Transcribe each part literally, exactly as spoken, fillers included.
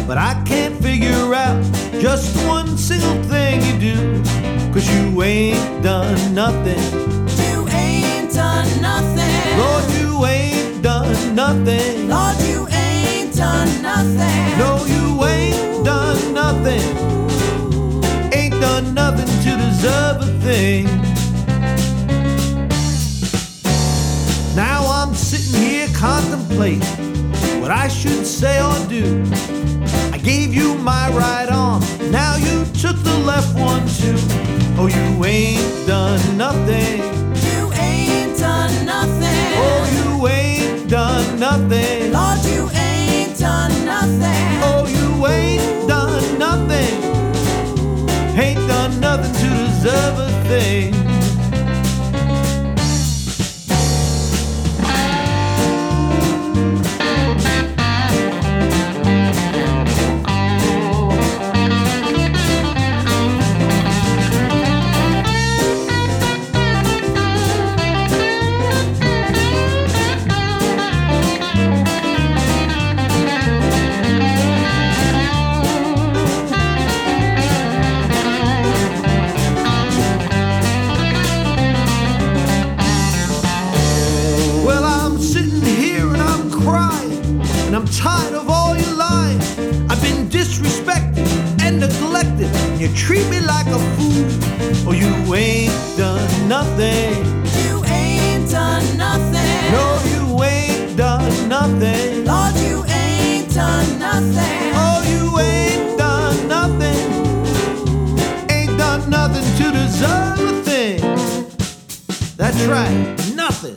but I can't figure out just one single thing you do. Cause you ain't done nothing. You ain't done nothing. Lord, you ain't done nothing. Lord, you ain't done nothing. No, you ain't done nothing. Ain't done nothing to deserve a thing. Now I'm sitting here contemplating what I should say or do. I gave you my right arm, now you took the left one too. Oh, you ain't done nothing. You ain't done nothing. Oh, you ain't done nothing. Lord, you ain't done nothing. Oh, you ain't done nothing. Ain't done nothing to deserve a thing. And I'm tired of all your lying. I've been disrespected and neglected, and you treat me like a fool. Oh, you ain't done nothing. You ain't done nothing. No, you ain't done nothing. Lord, you ain't done nothing. Oh, you ain't done nothing. Ain't done nothing to deserve a thing. That's right, nothing.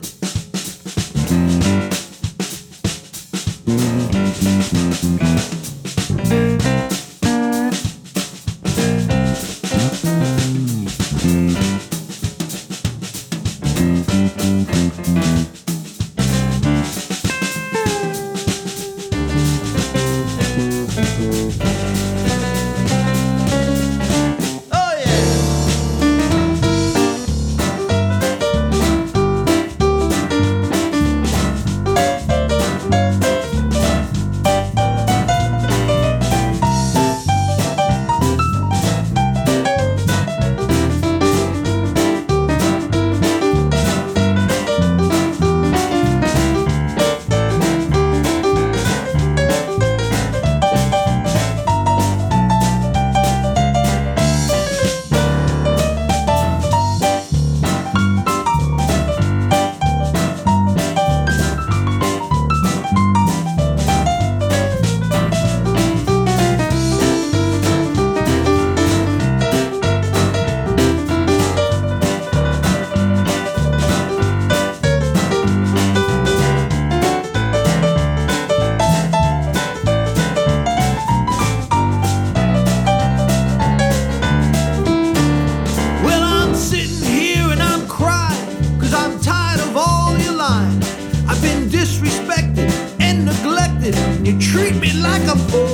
I've been disrespected and neglected, and you treat me like a fool.